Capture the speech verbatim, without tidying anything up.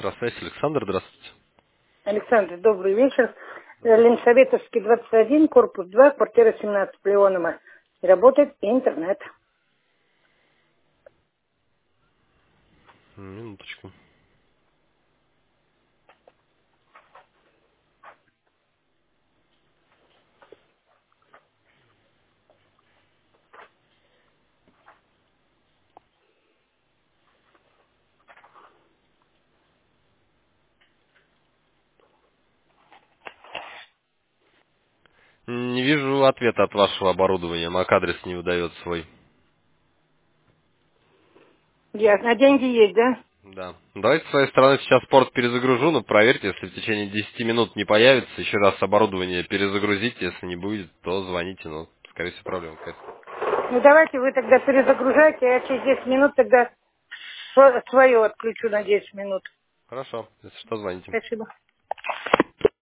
Электросвязь, Александр, здравствуйте. Александр, добрый вечер. Ленсоветовский, двадцать один, корпус два, квартира семнадцать, Леонова. Работает интернет. Минуточку. Не вижу ответа от вашего оборудования. MAC-адрес не выдает свой. Ясно. А деньги есть, да? Да. Давайте с своей стороны сейчас порт перезагружу, но проверьте, если в течение десяти минут не появится, еще раз оборудование перезагрузите, если не будет, то звоните, но, скорее всего, проблема какая-то. Ну давайте вы тогда перезагружайте, а я через десять минут тогда свое отключу на десять минут. Хорошо, если что, звоните. Спасибо.